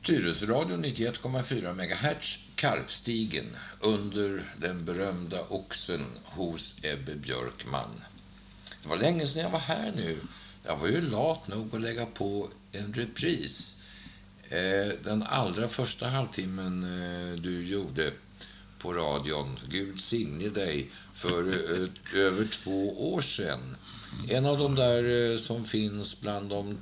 Tyresö-radio 91,4 MHz, Karpstigen, under den berömda oxen hos Ebbe Björkman. Det var länge sedan jag var här nu. Jag var ju lat nog att lägga på en repris. Den allra första halvtimmen du gjorde på radion, Gud signe dig, för över 2 år sedan. En av de där som finns bland de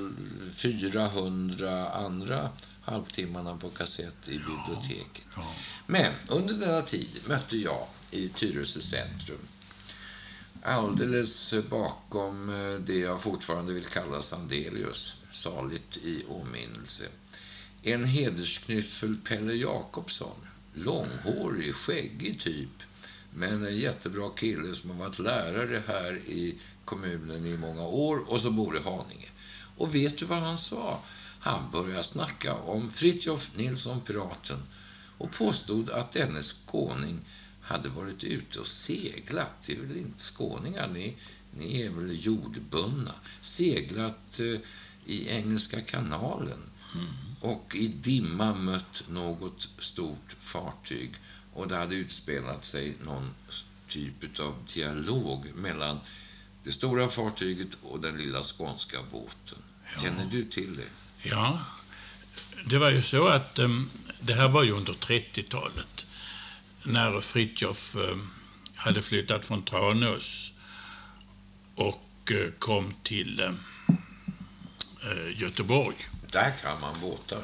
400 andra halvtimmarna på kassett i biblioteket. Ja. Men under denna tid mötte jag i Tyresö centrum, alldeles bakom det jag fortfarande vill kalla Sandelius, saligt i åminnelse, en hedersknyffel Pelle Jakobsson, långhårig, skäggig typ, men en jättebra kille som har varit lärare här i kommunen i många år och så bor i Haninge. Och vet du vad han sa? Han började snacka om Fritiof Nilsson, piraten, och påstod att denne skåning hade varit ute och seglat. Det är väl inte skåningar, ni är väl jordbundna. Seglat i Engelska kanalen och i dimma mött något stort fartyg. Och det hade utspelat sig någon typ av dialog mellan det stora fartyget och den lilla skånska båten. Ja. Känner du till det? Ja, det var ju så att det här var ju under 30-talet när Fritiof hade flyttat från Tranås och kom till Göteborg. Där kan man båtar.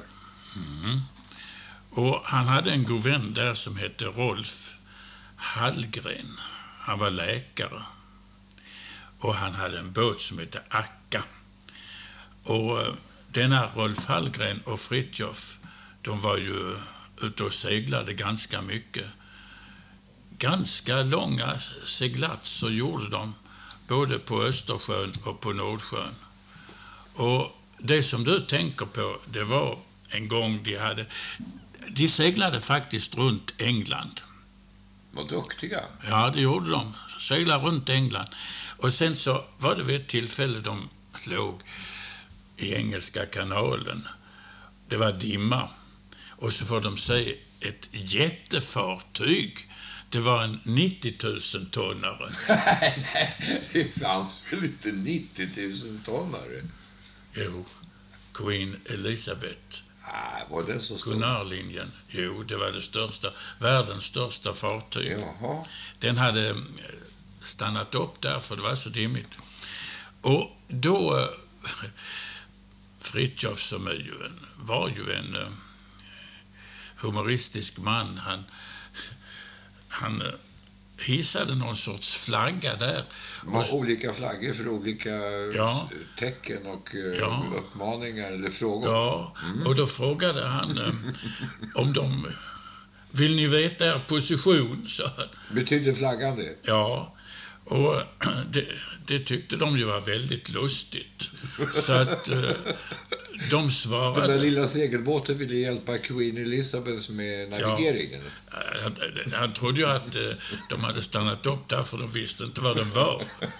Och han hade en god vän där som hette Rolf Hallgren. Han var läkare. Och han hade en båt som hette Akka. Och denna Rolf Hallgren och Fritiof, de var ju ute och seglade ganska mycket. Ganska långa seglatser gjorde de, både på Östersjön och på Nordsjön. Och det som du tänker på, det var en gång de seglade faktiskt runt England. Vad duktiga. Ja, det gjorde de. Seglade runt England. Och sen så var det vid ett tillfälle de låg i Engelska kanalen. Det var dimma. Och så får de se ett jättefartyg. Det var en 90 000-tonnare. Nej, det fanns väl inte 90 000-tonnare? Jo, Queen Elizabeth. Var den så stor? Gunarlinjen. Jo, det var det största, världens största fartyg. Jaha. Den hade stannat upp där för det var så dimmigt. Och då Fritiof, som var ju en humoristisk man, han hissade någon sorts flagga där. Det var olika flaggor för olika tecken och uppmaningar eller frågor. Ja, och då frågade han om de... Vill ni veta er position? Så. Betyder flaggan det? Ja, och det tyckte de ju var väldigt lustigt. Så att de svarade... Den där lilla segelbåten ville hjälpa Queen Elizabeth med navigeringen. Ja, han trodde ju att de hade stannat upp där för de visste inte vad den var.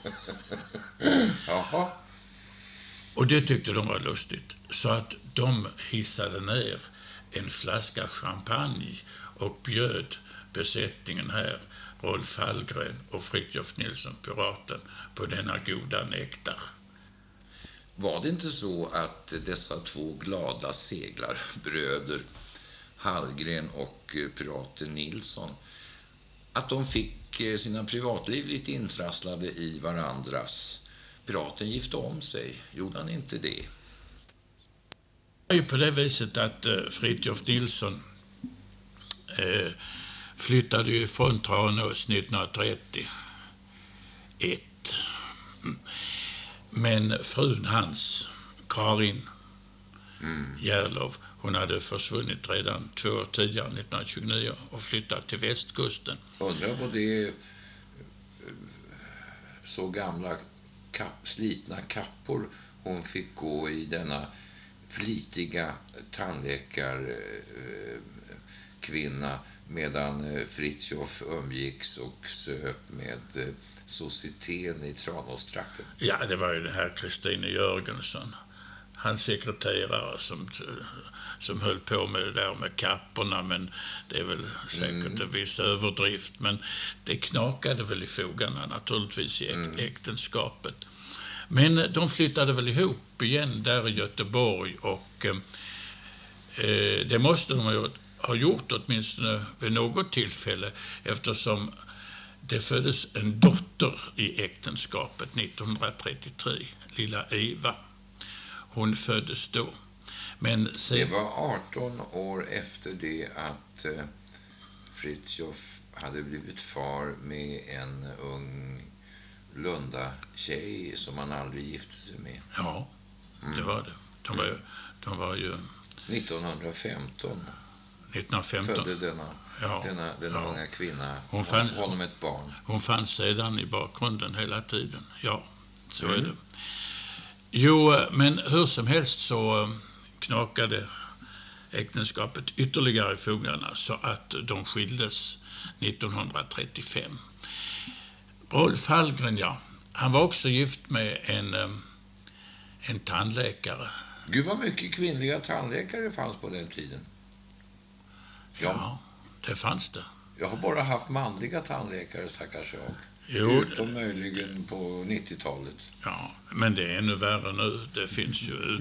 Jaha. Och det tyckte de var lustigt. Så att de hissade ner en flaska champagne och bjöd besättningen här, Rolf Hallgren och Fritiof Nilsson, piraten, på denna goda nektar. Var det inte så att dessa två glada seglarbröder, Hallgren och piraten Nilsson, att de fick sina privatliv lite intrasslade i varandras? Piraten gifte om sig, gjorde han inte det? Det är ju på det viset att Fritiof Nilsson flyttade ju från Tranås 1931. Men frun hans, Karin Järlov, hon hade försvunnit redan 2 år tidigare, 1929, och flyttat till västkusten. Undrar vad det är så gamla slitna kappor hon fick gå i, denna flitiga tandläkarkvinna, medan Fritiof umgicks och söp med Societeten i Tranåstrakten. Ja, det var ju det här Kristine Jörgensen. hans sekreterare som höll på med det där med kapporna, men det är väl säkert en viss överdrift, men det knakade väl i fogarna naturligtvis i äktenskapet. Men de flyttade väl ihop igen där i Göteborg, och det måste de ha gjort åtminstone vid något tillfälle, eftersom det föddes en dotter i äktenskapet 1933, lilla Eva. Hon föddes då. Men det var 18 år efter det att Fritiof hade blivit far med en ung Lunda-tjej som han aldrig gifte sig med. Ja, det var det. De var ju 1915 födde denna unga kvinna honom ett barn. Hon fanns sedan i bakgrunden hela tiden. Ja, så är det. Jo, men hur som helst så knakade äktenskapet ytterligare i fogarna så att de skildes 1935. Rolf Hallgren, han var också gift med en tandläkare. Gud, vad mycket kvinnliga tandläkare fanns på den tiden. Ja, det fanns det. Jag har bara haft manliga tandläkare, stackars jag. Utom möjligen på 90-talet. Ja, men det är ännu värre nu. Det finns ju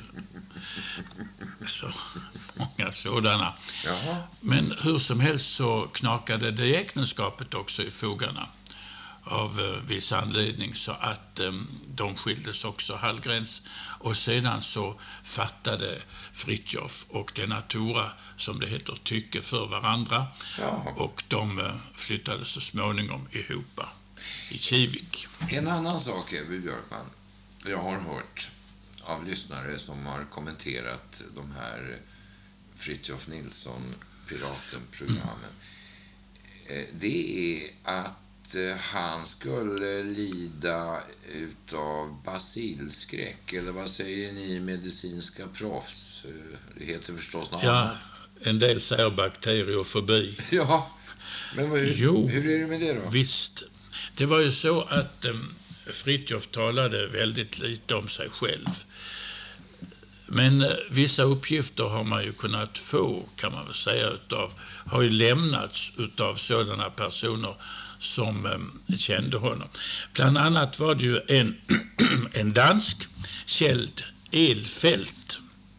så många sådana. Jaha. Men hur som helst så knakade det äktenskapet också i fogarna av viss anledning, så att de skildes också, Hallgrens, och sedan så fattade Fritiof och denna Tora, som det heter, tycke för varandra. Ja. Och de flyttade så småningom ihop i Kivik. En annan sak, Ebbe Björkman, jag har hört av lyssnare som har kommenterat de här Fritiof Nilsson Piraten-programmen, det är att han skulle lida utav basilskräck, eller vad säger ni medicinska proffs? Det heter förstås något annat. En del säger bakteriofobi. Ja, men hur är det med det då? Visst, det var ju så att Fritiof talade väldigt lite om sig själv. Men vissa uppgifter har man ju kunnat få, kan man väl säga, har ju lämnats utav sådana personer som kände honom. Bland annat var det ju en dansk, Kjeld Elfeldt,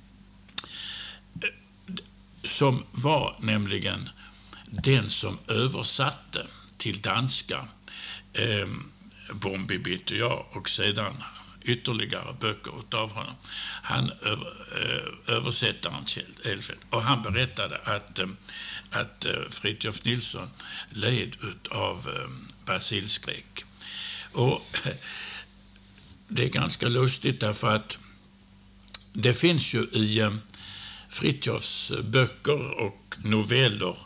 som var nämligen den som översatte till danska Bombi Bitt och jag, och sedan ytterligare böcker utav honom. Han översättaren Kjeld Elfeldt, och han berättade att Fritiof Nilsson led av basilskräck. Och det är ganska lustigt, därför att det finns ju i Fritjofs böcker och noveller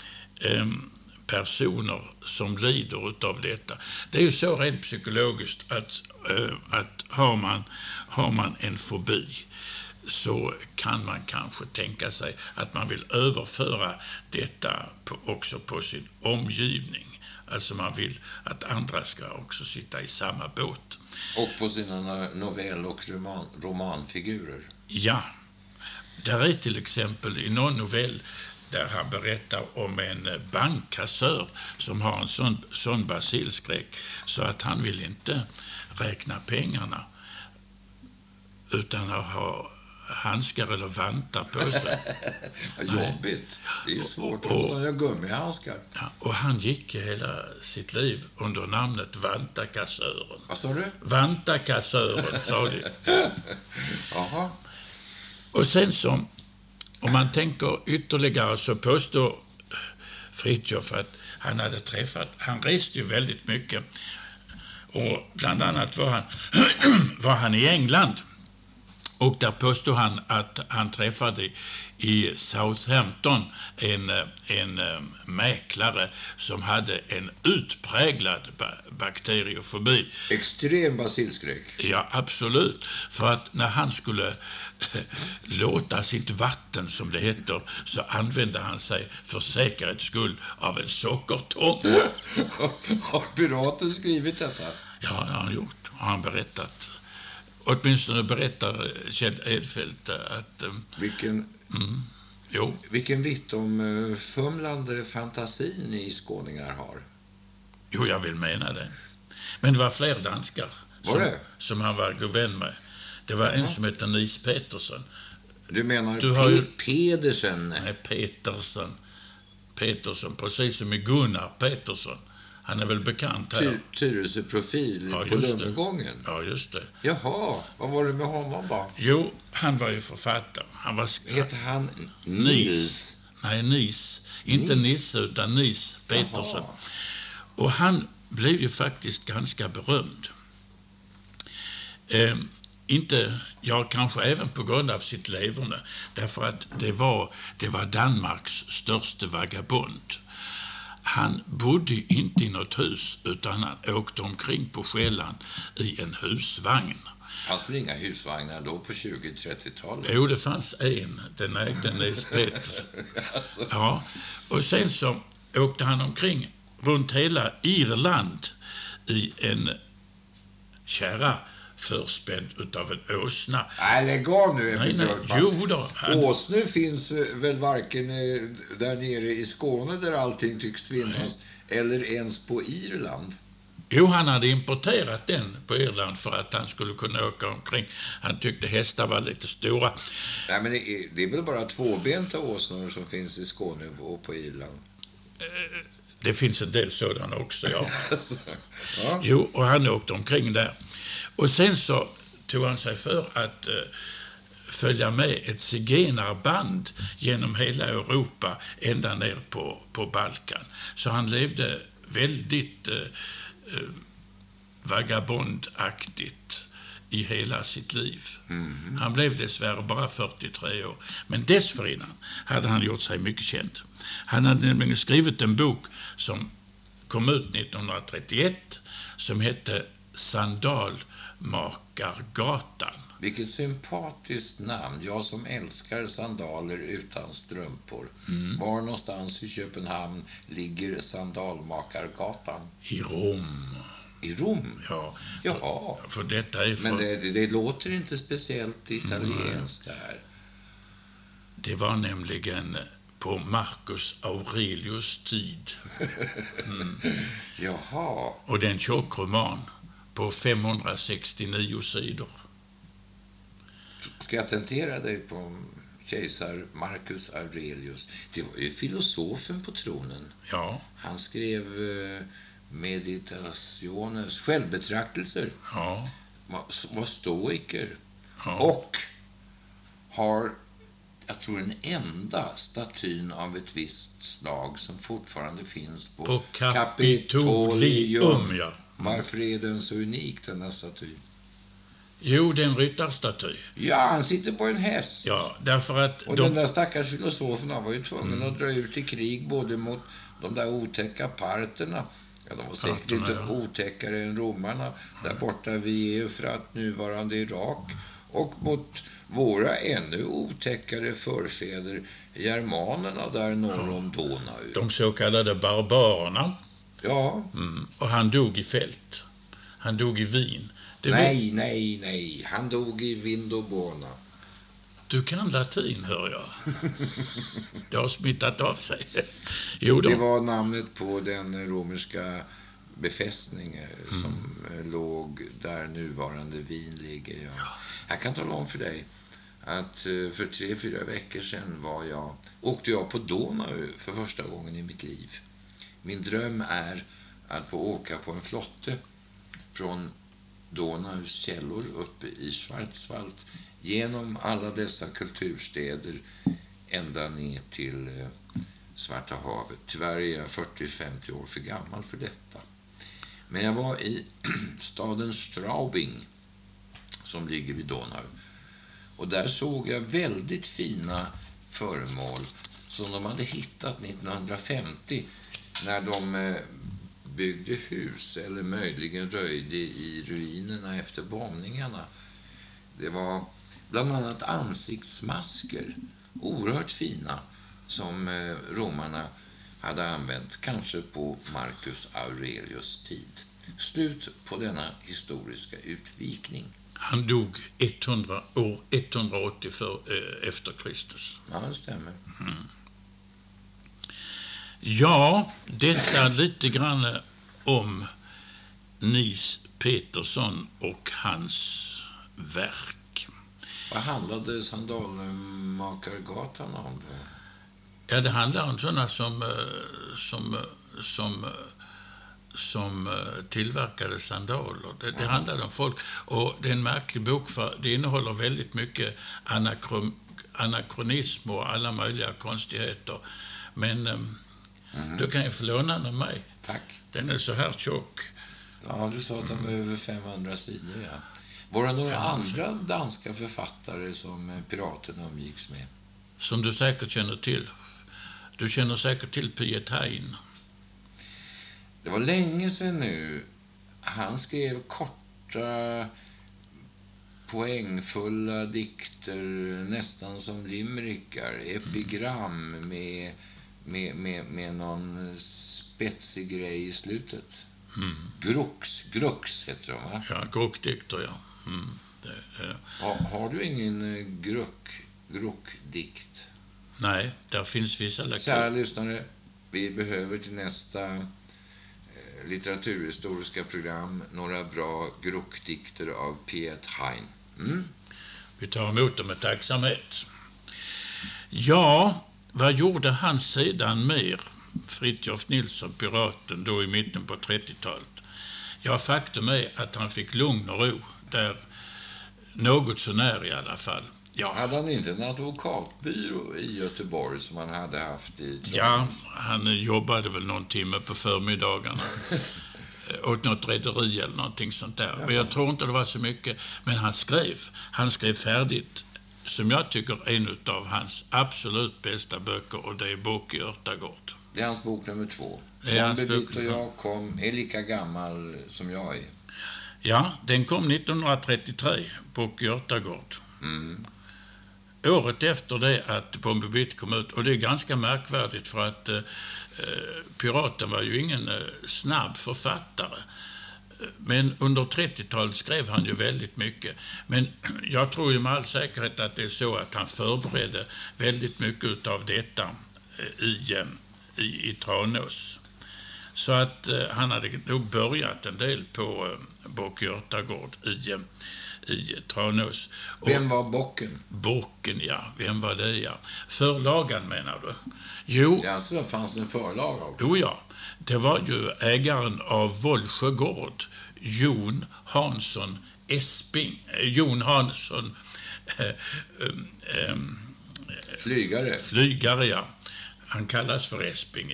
personer som lider utav detta. Det är ju så rent psykologiskt att har man en fobi, så kan man kanske tänka sig att man vill överföra detta också på sin omgivning. Alltså man vill att andra ska också sitta i samma båt. Och på sina novell- och romanfigurer. Ja, där är till exempel i någon novell där han berättar om en bankkassör som har en sån basilskräck så att han vill inte räkna pengarna utan att ha handskar eller vantar på sig. Jobbigt. Det är svårt att ha gummihandskar. Ja, och han gick hela sitt liv under namnet Vantakassören. Vad sa du? Vantakassören, sa de. Jaha. Och sen så, om man tänker ytterligare, så påstår Fritiof att han reste ju väldigt mycket. Och bland annat var han i England. Och där påstod han att han träffade i Southampton en mäklare som hade en utpräglad bakteriofobi. Extrem basilskräck. Ja, absolut. För att när han skulle låta sitt vatten, som det heter, så använde han sig för säkerhets skull av en sockertång. Har piraten skrivit detta? Ja, det har han gjort. Har han berättat. Åtminstone berättar Kjell Edfeldt att... Vilken vittomfumlande fantasi ni skåningar har. Jo, jag vill mena det. Men det var fler danskar som han var god vän med. Det var en som heter Nils Petersen. Du menar Pedersen? Nej, Petersen, precis som i Gunnar Petersen. Han är väl bekant här. Tyresöprofil på Lundegången. Ja, just det. Jaha, vad var det med honom då? Jo, han var ju författare. Heter han Nils? Nej, Nils. Inte Nisse utan Nils Petersen. Jaha. Och han blev ju faktiskt ganska berömd. Kanske även på grund av sitt leverne. Därför att det var Danmarks största vagabond. Han bodde inte i något hus utan han åkte omkring på Själland i en husvagn. Fanns det inga husvagnar då på 20-30-talet? Jo, det fanns en. Den ägde Nils Petersen. Alltså. Ja, och sen så åkte han omkring runt hela Irland i en kärra förspänd utav en åsna. Nej, lägg av nu. Nej. Jo då. Åsnor finns väl varken där nere i Skåne där allting tycks finnas eller ens på Irland. Jo, han hade importerat den på Irland för att han skulle kunna åka omkring. Han tyckte hästar var lite stora. Nej, men det är väl bara tvåbenta åsnor som finns i Skåne och på Irland? Det finns en del sådana också, ja. Ja. Jo, och han åkte omkring där. Och sen så tog han sig för att följa med ett zigenarband genom hela Europa ända ner på Balkan. Så han levde väldigt vagabondaktigt i hela sitt liv. Mm. Han blev dessvärre bara 43 år. Men dessförinnan hade han gjort sig mycket känd. Han hade nämligen skrivit en bok som kom ut 1931 som hette Sandalmakargatan. Vilket sympatiskt namn. Jag som älskar sandaler utan strumpor. Var någonstans i Köpenhamn ligger Sandalmakargatan? I Rom. I Rom? Ja. Jaha. För detta är Men det låter inte speciellt italienskt där. Det var nämligen på Marcus Aurelius tid. Jaha. Och det är en tjock roman på 569 sidor. Ska jag tentera dig på kejsar Marcus Aurelius? Det var ju filosofen på tronen. Ja. Han skrev meditationes, självbetraktelser. Ja. Var stoiker. Ja. Och har, jag tror, en enda statyn av ett visst slag som fortfarande finns på Kapitolium. Ja. Varför är den så unik, den där statyn? Jo, det är en ryttarstaty. Ja, han sitter på en häst. Ja, därför att... Och den där stackars filosofen var ju tvungen att dra ut i krig både mot de där otäcka parterna. Ja, de var säkert inte otäckare än romarna där borta vid Eufrat, nuvarande Irak. Och mot våra ännu otäckare förfäder, germanerna där norr om Donau. De så kallade barbarerna. Ja. Och han dog i fält. Han dog i Wien. Nej. Han dog i Vindobona. Du kan latin, hör jag. Det har smittat av sig. Jo då. Det var namnet på den romerska befästningen som låg där nuvarande Wien ligger. Ja. Jag kan tala om för dig att för 3-4 veckor sedan åkte jag på Donau för första gången i mitt liv. Min dröm är att få åka på en flotte från Donaus källor uppe i Schwarzwald genom alla dessa kulturstäder ända ner till Svarta havet. Tyvärr är jag 40-50 år för gammal för detta. Men jag var i staden Straubing som ligger vid Donau. Och där såg jag väldigt fina föremål som de hade hittat 1950 när de byggde hus eller möjligen röjde i ruinerna efter bombningarna. Det var bland annat ansiktsmasker, oerhört fina, som romarna hade använt, kanske på Marcus Aurelius tid. Slut på denna historiska utvikning. Han dog år 180 efter Kristus. Ja, det stämmer. Ja, detta lite grann om Nils Peterson och hans verk. Vad handlade Sandalmakargatan om? Ja, det handlar om sådana som tillverkade sandaler. Det handlade om folk. Och det är en märklig bok för det innehåller väldigt mycket anakronism och alla möjliga konstigheter. Men du kan ju få låna den av mig. Tack. Den är så här tjock. Ja, du sa att den var över 500 sidor, ja. Var det några andra danska författare som piraten umgicks med? Som du säkert känner till. Du känner säkert till Piet Hein. Det var länge sedan nu. Han skrev korta, poängfulla dikter, nästan som limerickar. Epigram med någon spetsig grej i slutet. Grux heter de, va? Ja, gruckdikter, ja. Har du ingen gruckdikt? Nej, där finns vissa lektioner. Kära lyssnare, vi behöver till nästa litteraturhistoriska program några bra gruckdikter av Piet Hein. Vi tar emot dem med tacksamhet. Ja, vad gjorde han sedan mer? Fritiof Nilsson, piraten, då i mitten på 30-talet. Ja, faktum är att han fick lugn och ro där, något så när i alla fall. Ja. Hade han inte en advokatbyrå i Göteborg som han hade haft i Tranås? Ja, han jobbade väl någon timme på förmiddagarna åt något rederi eller någonting sånt där. Ja. Men jag tror inte det var så mycket. Men han skrev färdigt, som jag tycker en av hans absolut bästa böcker, och det är Bok i Örtagård. Det är hans bok nummer 2. Bomberbit och jag är lika gammal som jag är. Ja, den kom 1933, Bok i Örtagård. Året efter det att Bomberbit kom ut. Och det är ganska märkvärdigt för att piraten var ju ingen snabb författare. Men under 30-talet skrev han ju väldigt mycket. Men jag tror ju med all säkerhet att det är så att han förberedde väldigt mycket av detta i Tranås. Så att han hade nog börjat en del på Bok i Örtagård i Tranås. Vem var bocken? Bocken, ja. Vem var det, ja? Förlagan, menar du? Jo. Ja, så fanns det en förlag också. Jo, ja. Det var ju ägaren av Vollsjögård, Jon Hansson Esping. Jon Hansson... Flygare, ja. Han kallas för Esping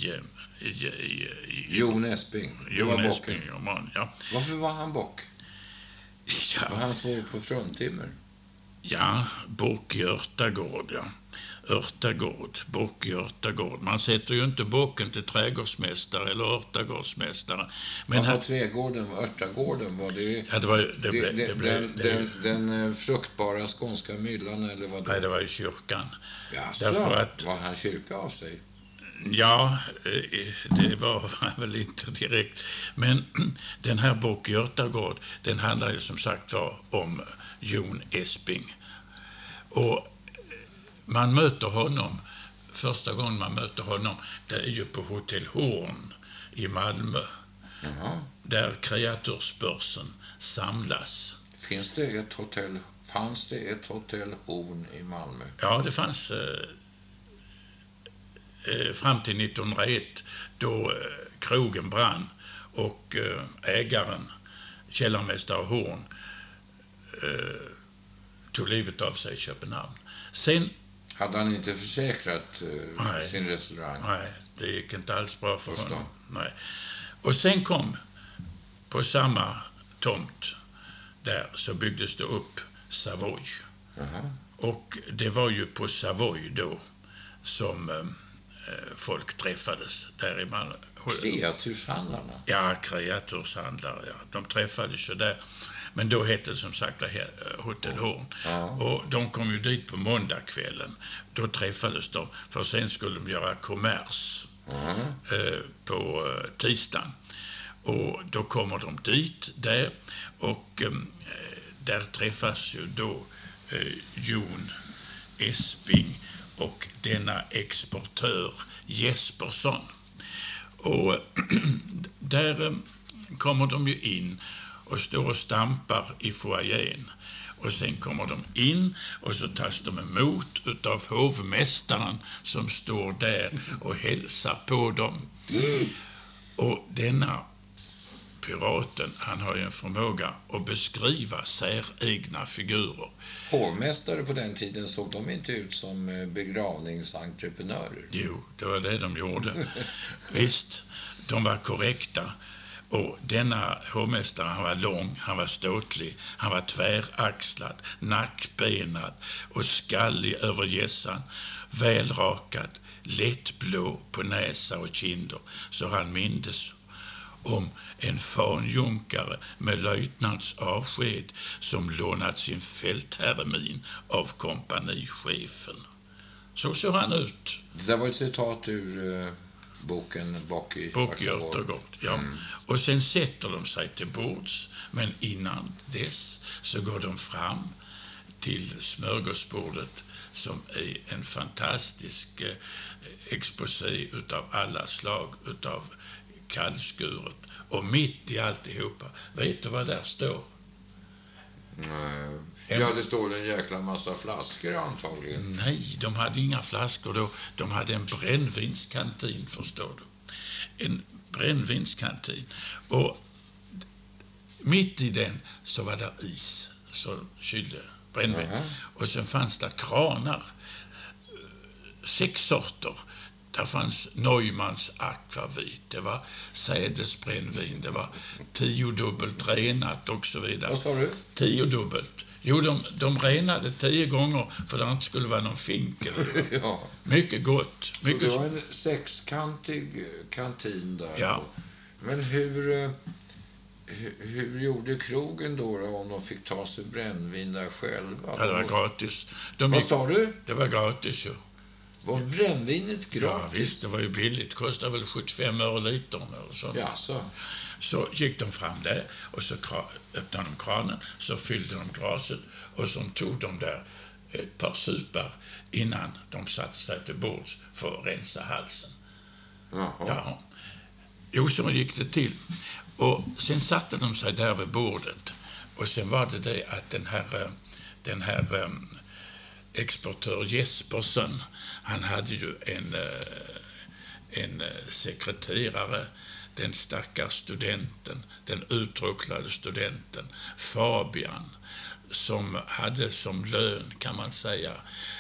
Jon Esping. Jon Esping, ja. Varför var han bock? Ja. Var han svår på fruntimmer? Ja, Bok i Örtagård, ja. Bok i Örtagård. Man sätter ju inte bocken till trädgårdsmästare eller örtagårdsmästare. Men var trädgården, Örtagården, var det... Ja, den fruktbara skånska myllan, eller vad det? Nej, det var i kyrkan. Jaså, därför att, var han kyrka av sig? Ja, det var väl inte direkt. Men den här Bok i Örtagård, den handlar ju som sagt om Jon Esping. Och man möter honom, första gången man möter honom, det är ju på Hotell Horn i Malmö. Där kreatursbörsen samlas. Fanns det ett hotell Horn i Malmö? Ja, det fanns fram till 1901, då krogen brann och ägaren, källarmästare Horn, tog livet av sig i Köpenhamn. Sen hade han inte försäkrat sin restaurang? Nej, det gick inte alls bra för honom. Nej. Och sen kom, på samma tomt där, så byggdes det upp Savoy. Och det var ju på Savoy då som folk träffades där i Malmö. Kreaturshandlarna? Ja, kreaturshandlare, ja. De träffades ju där. Men då hette det som sagt Hotell Horn. Och de kom ju dit på måndagskvällen. Då träffades de, för sen skulle de göra kommers på tisdagen. Och då kommer de dit där, och där träffas ju då Jon Esping och denna exportör Jespersson. Och där kommer de ju in och står och stampar i foajén. Och sen kommer de in och så tas de emot utav hovmästaren som står där och hälsar på dem. Och denna piraten, han har ju en förmåga att beskriva säregna figurer. Hovmästare på den tiden, såg de inte ut som begravningsentreprenörer? Jo, det var det de gjorde. Visst, de var korrekta. Och denna hovmästare, han var lång, han var ståtlig, han var tväraxlad, nackbenad och skallig över gässan, välrakad, lättblå på näsa och kinder, så han mindes om en fanjunkare med löjtnants avsked som lånat sin fältherremin av kompanichefen. Så såg han ut. Det där var ett citat ur boken Bock i Örtegård, ja. Och sen sätter de sig till bords, men innan dess så går de fram till smörgåsbordet som är en fantastisk exposé utav alla slag utav kallskuret. Och mitt i alltihopa, vet du vad där står? Ja, det står en jäkla massa flaskor antagligen. Nej, de hade inga flaskor då. De hade en brännvinskantin, förstår du. En brännvinskantin. Och mitt i den så var där is, så kylde brännvin. Och sen fanns det kranar, 6 sorter. Där fanns Neumanns akvavit, det var sädesbrännvin, det var 10-dubbelt renat och så vidare. Vad sa du? 10-dubbelt. Jo, de renade 10 gånger för det inte skulle vara någon finkel. Ja. Mycket gott. Mycket så det var en 6-kantig kantin där. Ja. Men hur gjorde krogen då om de fick ta sig brännvin där själva? Ja, det var gratis. Vad sa du? Det var gratis, ju. Var brännvinet gratis? Ja, visst, det var ju billigt. Kostade väl 75 öre litern eller så. Ja, så. Så gick de fram där och så öppnade de kranen, så fyllde de glaset och så tog de där ett par supar innan de satte sig till bords för att rensa halsen. Jaha. Ja. Jo, så gick det till. Och sen satte de sig där vid bordet och sen var det att den här exportör Jespersson, han hade ju en sekreterare, den stackars studenten, den uttråklade studenten Fabian, som hade som lön, kan man säga,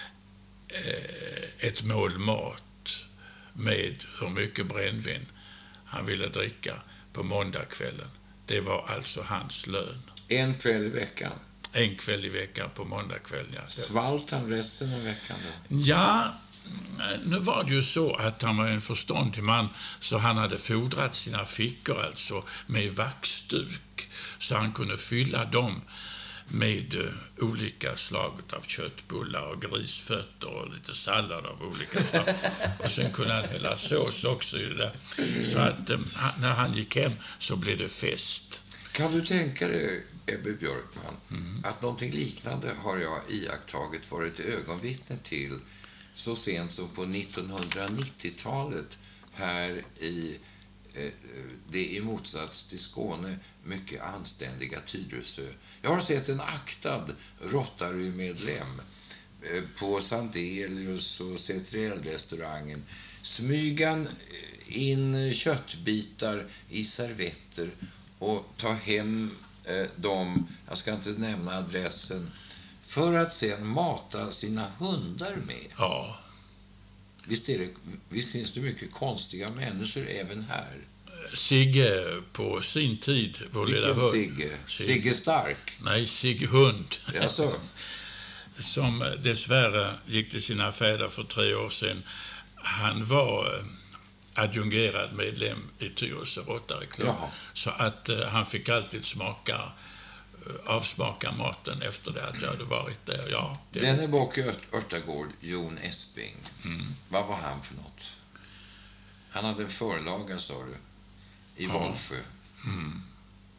ett mål mat med hur mycket brännvin han ville dricka på måndagskvällen. Det var alltså hans lön. En kväll i veckan? En kväll i veckan på måndagskvällen, ja. Svalt han resten av veckan då? Ja, nu var det ju så att han var en förståndig man, så han hade fodrat sina fickor alltså med vaxduk, så han kunde fylla dem med olika slag av köttbullar och grisfötter och lite sallad av olika slag. Och sen kunde han hälla sås också i det där. Så att när han gick hem så blev det fest. Kan du tänka dig, Ebbe Björkman, att någonting liknande har jag iakttagit, varit ögonvittne till så sent som på 1990-talet här i det i motsats till Skåne mycket anständiga Tyresö. Jag har sett en aktad Rotary-medlem på Sandelius och Cetriel-restaurangen smygan in köttbitar i servetter och ta hem dem, jag ska inte nämna adressen, för att sen mata sina hundar med. Ja. Visst finns det mycket konstiga människor även här. Sigge på sin tid, vår lilla hund. Sigge? Sigge Stark? Nej, Sigge Hund. Jaså? Som dessvärre gick till sina fäder för 3 år sedan. Han var adjungerad medlem i Tyresö Rotaryklubb. Så att han fick alltid avsmaka maten efter det att jag hade varit där. Ja, den är Bock i Örtegård, Jon Esping. Vad var han för något? Han hade en förlaga, sa du, i Valsjö.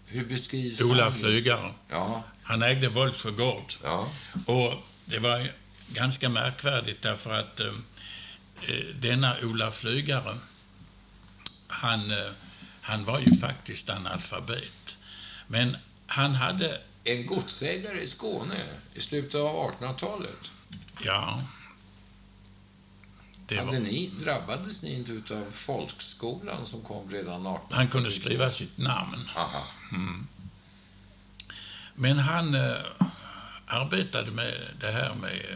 Hur beskrivs Ola han? Flygare. Ja, Han ägde Vollsjö gård. ja. Och det var ganska märkvärdigt därför att denna Ola Flygare, han var ju faktiskt analfabet. Men han hade... En godsägare i Skåne i slutet av 1800-talet. Ja. Drabbades ni inte av folkskolan som kom redan 1800-talet? Han kunde skriva sitt namn. Aha. Mm. Men han arbetade med det här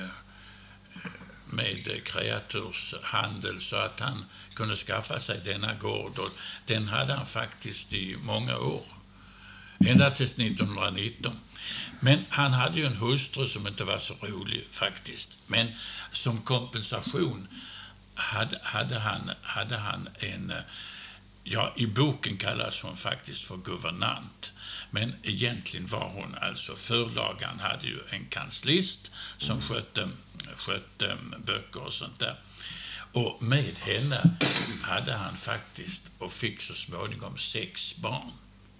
med kreaturshandel så att han kunde skaffa sig denna gård, och den hade han faktiskt i många år. Ända tills 1919. Men han hade ju en hustru som inte var så rolig faktiskt. Men som kompensation hade han en... Ja, i boken kallas hon faktiskt för guvernant. Men egentligen var hon alltså förlagan, hade ju en kanslist som skötte böcker och sånt där. Och med henne hade han faktiskt, och fick så småningom 6 barn.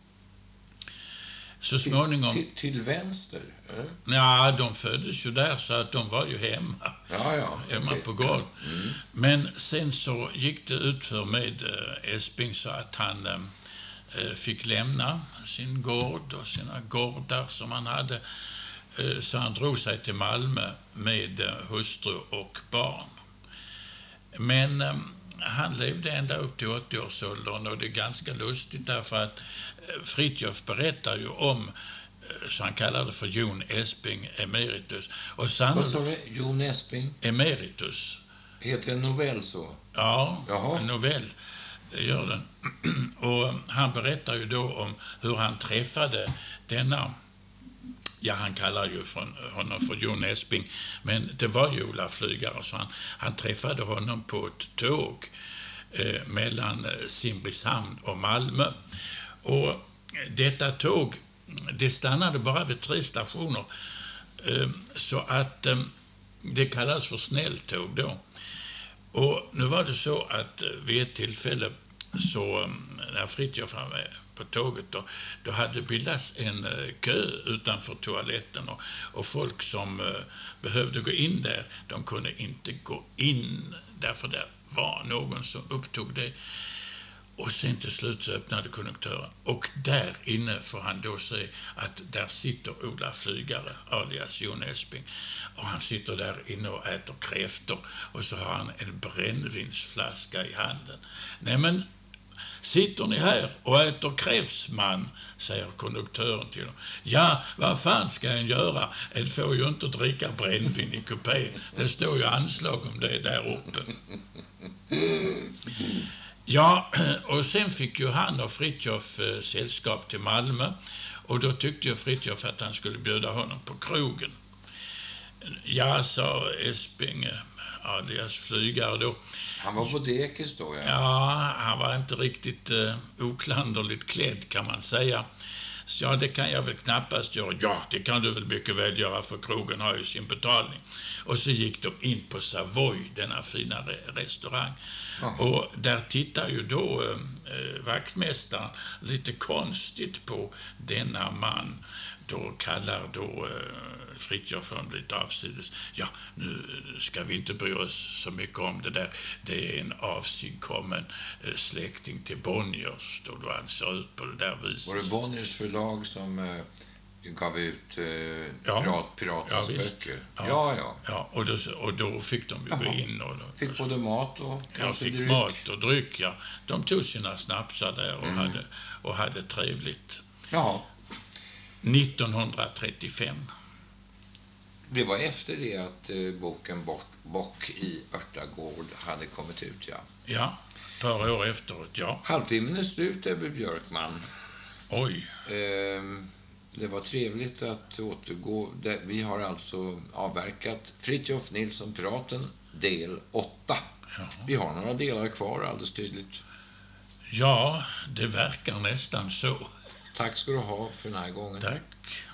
Så småningom... Till vänster? Ja, de föddes ju där så att de var ju hemma. Hemma på gård. Mm. Men sen så gick det utför med Esping så att han fick lämna sin gård och sina gårdar som han hade. Så han drog sig till Malmö med hustru och barn. Men han levde ända upp till 80-årsåldern, och det är ganska lustigt därför att Fritiof berättar ju om, så han kallar det för Jon Esping emeritus. Och vad sa du? Jon Esping? Emeritus. Heter en novell så? Ja, Jaha. En novell. Det gör den. Och han berättar ju då om hur han träffade denna... Ja, han kallar ju honom för Jon Esping, men det var ju Ola Flygare, så han träffade honom på ett tåg mellan Simrishamn och Malmö. Och detta tåg, det stannade bara vid 3 stationer, så att det kallas för snälltåg då. Och nu var det så att vid ett tillfälle så när Fritiof var med på tåget då hade bildats en kö utanför toaletten, och folk som behövde gå in där, de kunde inte gå in därför det var någon som upptog det. Och sen till slut så öppnade konduktören, och där inne får han då se att där sitter Ola Flygare, alias Jon Esping, och han sitter där inne och äter kräftor, och så har han en brännvinsflaska i handen. Nej men, sitter ni här och äter kräftsman, säger konduktören till honom. Ja, vad fan ska en göra? En får ju inte dricka brännvin i kupén. Det står ju anslag om det där uppe. Ja, och sen fick ju han och Fritiof sällskap till Malmö, och då tyckte ju Fritiof att han skulle bjuda honom på krogen. Ja, sa Esping, alias Flygare då. Han var på dekis då, ja. Ja, han var inte riktigt oklanderligt klädd kan man säga. Så ja, det kan jag väl knappast göra. Ja, det kan du väl mycket väl göra, för krogen har ju sin betalning. Och så gick de in på Savoy, denna fina restaurang. Och där tittar ju då vaktmästaren lite konstigt på denna man. Då kallar då Fritiof honom lite avsides. Ja, nu ska vi inte bry oss så mycket om det där. Det är en avsigkommen släkting till Bonniers, då han ser ut på det där viset. Var det Bonniers förlag som gav ut piratens böcker? Ja, och då fick de ju gå in. Och då, fick både mat och kanske fick dryck. Mat och dryck, ja. De tog sina snapsar där och hade trevligt. Ja. 1935. Det var efter det att boken Bock i Örtagård hade kommit ut, ja. Ja, ett par år efteråt, ja. Halvtimmen är slut, Ebbe Björkman. Oj. Det var trevligt att återgå. Vi har alltså avverkat Fritiof Nilsson-piraten del 8. Ja. Vi har några delar kvar, alldeles tydligt. Ja, det verkar nästan så. Tack ska du ha för den här gången. Tack.